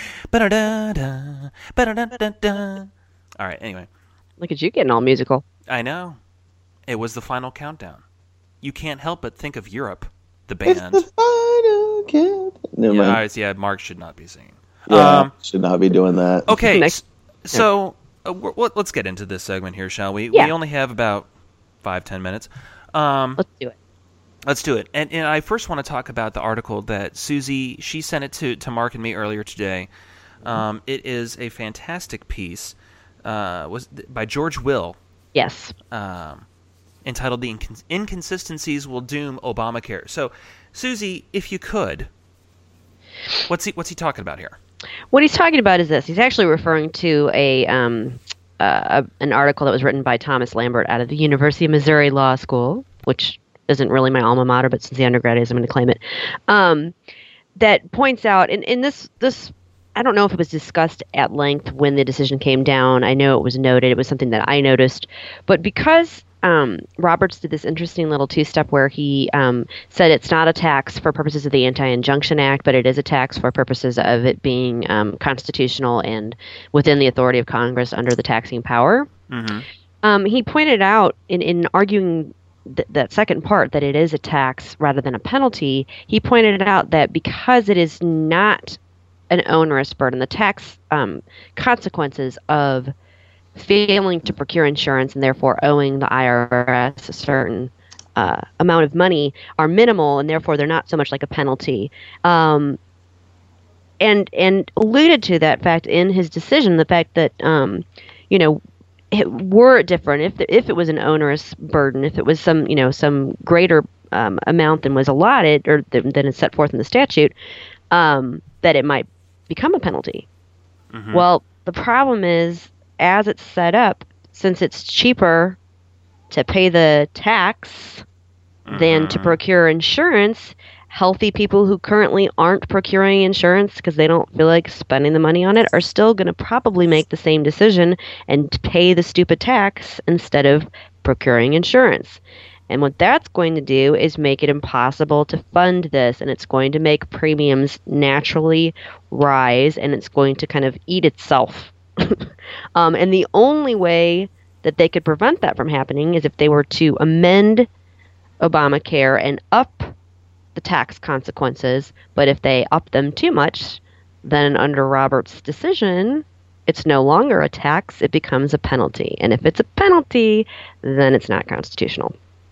Ba-da-da-da, ba-da-da-da-da. All right. Anyway, Look at you getting all musical. I know. It was the final countdown. You can't help but think of Europe, the band. It's the final countdown. Never yeah, mind. all right, yeah, Mark should not be singing. Yeah, Um, should not be doing that. Okay, Next- s- so uh, we're, let- let's get into this segment here, shall we? Yeah. We only have about five, ten minutes. Um, Let's do it. Let's do it. And, and I first want to talk about the article that Susie, she sent it to, to Mark and me earlier today. Um, it is a fantastic piece uh, was by George Will. Yes. Um, entitled "The Incons- Inconsistencies Will Doom Obamacare." So, Susie, if you could, what's he what's he talking about here? What he's talking about is this. He's actually referring to a um, uh, an article that was written by Thomas Lambert out of the University of Missouri Law School, which isn't really my alma mater, but since the undergrad is, I'm going to claim it. Um, that points out, and in this this. I don't know if it was discussed at length when the decision came down. I know it was noted. It was something that I noticed. But because um, Roberts did this interesting little two-step where he um, said it's not a tax for purposes of the Anti-Injunction Act, but it is a tax for purposes of it being um, constitutional and within the authority of Congress under the taxing power. Mm-hmm. Um, he pointed out in, in arguing th- that second part, that it is a tax rather than a penalty, he pointed out that because it is not an onerous burden, the tax um, consequences of failing to procure insurance and therefore owing the I R S a certain uh, amount of money are minimal, and therefore they're not so much like a penalty. Um, and and alluded to that fact in his decision, the fact that um, you know, it, were it different, if the, if it was an onerous burden, if it was some you know some greater um, amount than was allotted or th- than is set forth in the statute, um, that it might become a penalty. Mm-hmm. Well, the problem is, as it's set up, since it's cheaper to pay the tax than to procure insurance, healthy people who currently aren't procuring insurance because they don't feel like spending the money on it are still going to probably make the same decision and pay the stupid tax instead of procuring insurance. And what that's going to do is make it impossible to fund this, and it's going to make premiums naturally rise, and it's going to kind of eat itself. um, and the only way that they could prevent that from happening is if they were to amend Obamacare and up the tax consequences. But if they up them too much, then under Roberts' decision, it's no longer a tax, it becomes a penalty. And if it's a penalty, then it's not constitutional.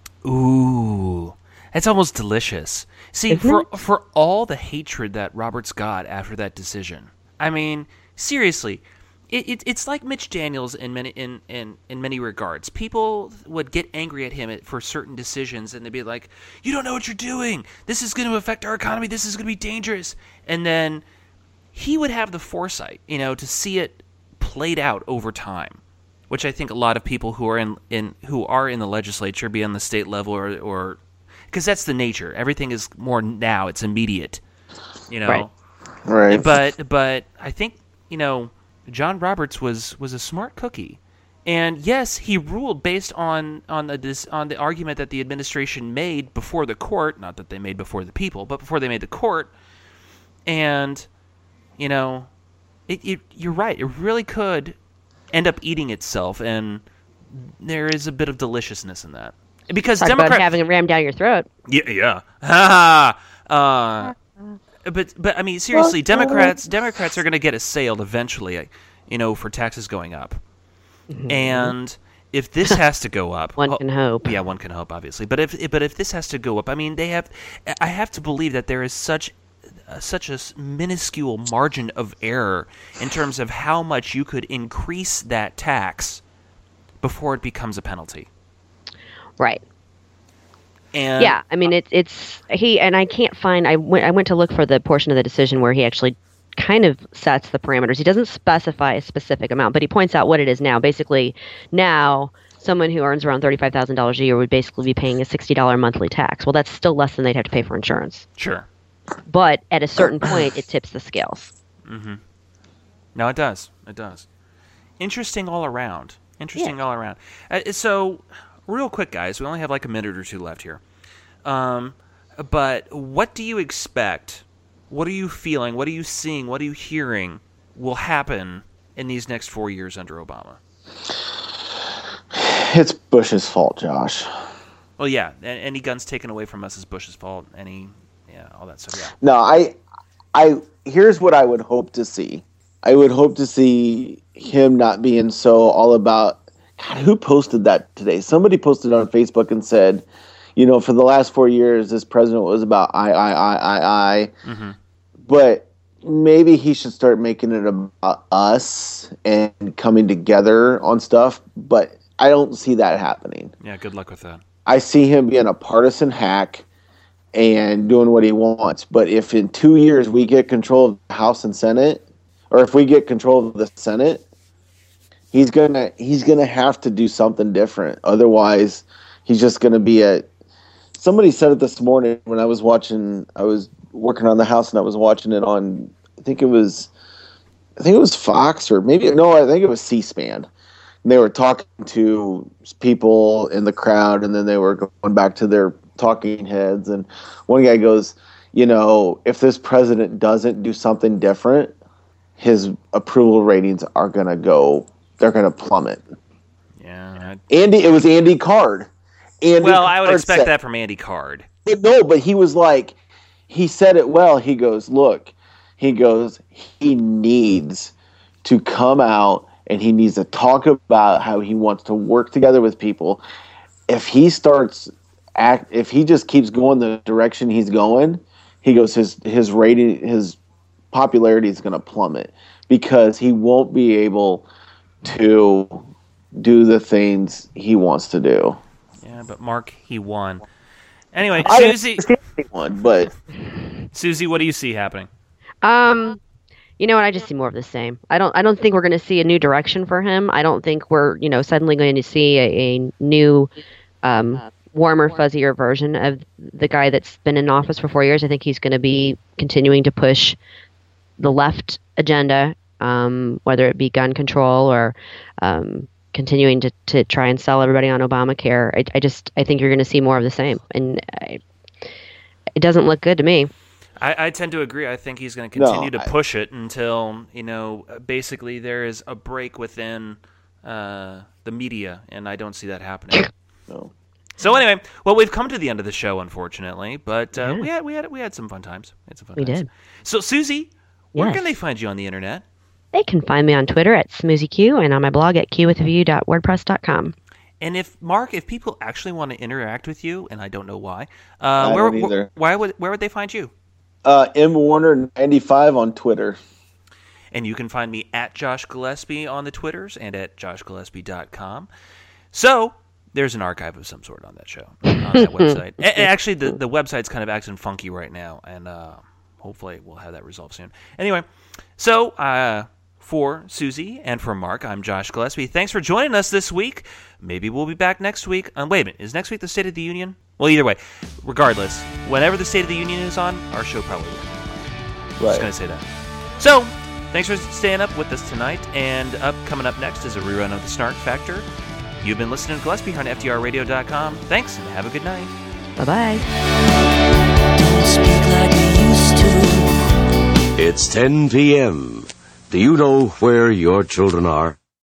Ooh, that's almost delicious. See, Isn't for it? for all the hatred that Roberts got after that decision, I mean, seriously, it, it it's like Mitch Daniels in many in, in, in many regards. People would get angry at him at, for certain decisions, and they'd be like, "You don't know what you're doing. This is going to affect our economy. This is going to be dangerous." And then he would have the foresight, you know, to see it played out over time, which I think a lot of people who are in, in who are in the legislature, be on the state level or or because that's the nature. Everything is more now; it's immediate, you know. Right. Right. But but I think you know John Roberts was was a smart cookie, and yes, he ruled based on on the this, on the argument that the administration made before the court. Not that they made before the people, but before they made the court. And you know, it, it you're right. It really could end up eating itself, and there is a bit of deliciousness in that because Talk Democrats about having it rammed down your throat. yeah yeah ha uh, but but I mean seriously, Democrats Democrats are going to get assailed eventually, you know, for taxes going up, Mm-hmm. and if this has to go up, One can hope. Yeah, one can hope, obviously. But if but if this has to go up, I mean, they have. I have to believe that there is such. Uh, such a s- minuscule margin of error in terms of how much you could increase that tax before it becomes a penalty. Right. And Yeah, I mean it's it's he and I can't find. I went I went to look for the portion of the decision where he actually kind of sets the parameters. He doesn't specify a specific amount, but he points out what it is now. Basically, now someone who earns around thirty-five thousand dollars a year would basically be paying a sixty dollars monthly tax. Well, that's still less than they'd have to pay for insurance. Sure. But at a certain point, it tips the scales. Mm-hmm. No, it does. It does. Interesting all around. Interesting all around. Uh, so, real quick, guys, we only have like a minute or two left here. Um, but what do you expect? What are you feeling? What are you seeing? What are you hearing will happen in these next four years under Obama? It's Bush's fault, Josh. Well, yeah. a- Any guns taken away from us is Bush's fault. Any, yeah, all that stuff. Yeah. No, I, I. Here's what I would hope to see. I would hope to see him not being so all about. God, who posted that today? Somebody posted on Facebook and said, you know, for the last four years, this president was about I, I, I, I, I. Mm-hmm. But maybe he should start making it about us and coming together on stuff. But I don't see that happening. Yeah. Good luck with that. I see him being a partisan hack and doing what he wants. But if in two years we get control of the House and Senate, or if we get control of the Senate, he's gonna he's gonna have to do something different. Otherwise, he's just gonna be a. Somebody said it this morning when I was watching. I was working on the House and I was watching it on. I think it was. I think it was Fox or maybe no. I think it was C-SPAN. And they were talking to people in the crowd, and then they were going back to their talking heads. And one guy goes, you know, if this president doesn't do something different, his approval ratings are going to go, they're going to plummet. Yeah. Andy, it was Andy Card. Andy Well, I would Card expect said- that from Andy Card. But no, but he was like, he said it well. He goes, look, he goes, he needs to come out and he needs to talk about how he wants to work together with people. If he starts act, if he just keeps going the direction he's going, he goes, his his rating, his popularity is going to plummet because he won't be able to do the things he wants to do. Yeah, but Mark, he won. Anyway, I Susie. understand he won, but Susie, what do you see happening? Um, You know what? I just see more of the same. I don't. I don't think we're going to see a new direction for him. I don't think we're, you know, suddenly going to see a, a new, um, warmer, fuzzier version of the guy that's been in office for four years. I think he's going to be continuing to push the left agenda, um, whether it be gun control or um, continuing to, to try and sell everybody on Obamacare. I, I just I think you're going to see more of the same, and I, it doesn't look good to me. I, I tend to agree. I think he's going to continue No, to I- push it until, you know, basically there is a break within uh, the media, and I don't see that happening. No. So anyway, well, we've come to the end of the show, unfortunately, but uh, Yeah. we had we had we had some fun times. We had some fun We times. did. So Susie, where Yes. can they find you on the internet? They can find me on Twitter at SmoozyQ and on my blog at q with a view dot wordpress dot com. And if Mark, if people actually want to interact with you, and I don't know why, uh, I where don't either. why would where would they find you? Uh, M Warner ninety-five on Twitter. And you can find me at Josh Gillespie on the Twitters and at josh gillespie dot com. So there's an archive of some sort on that show, on that website. A- a- Actually, the, the website's kind of acting funky right now, and uh, hopefully we'll have that resolved soon. Anyway, so uh, for Susie and for Mark, I'm Josh Gillespie. Thanks for joining us this week. Maybe we'll be back next week. Um, wait a minute, is next week the State of the Union? Well, either way, regardless, whenever the State of the Union is on, our show probably will. Right. Just going to say that. So, thanks for staying up with us tonight. And up coming up next is a rerun of the Snark Factor. You've been listening to Gillespie here on F T R radio dot com. Thanks, and have a good night. Bye-bye. It's ten p.m. Do you know where your children are?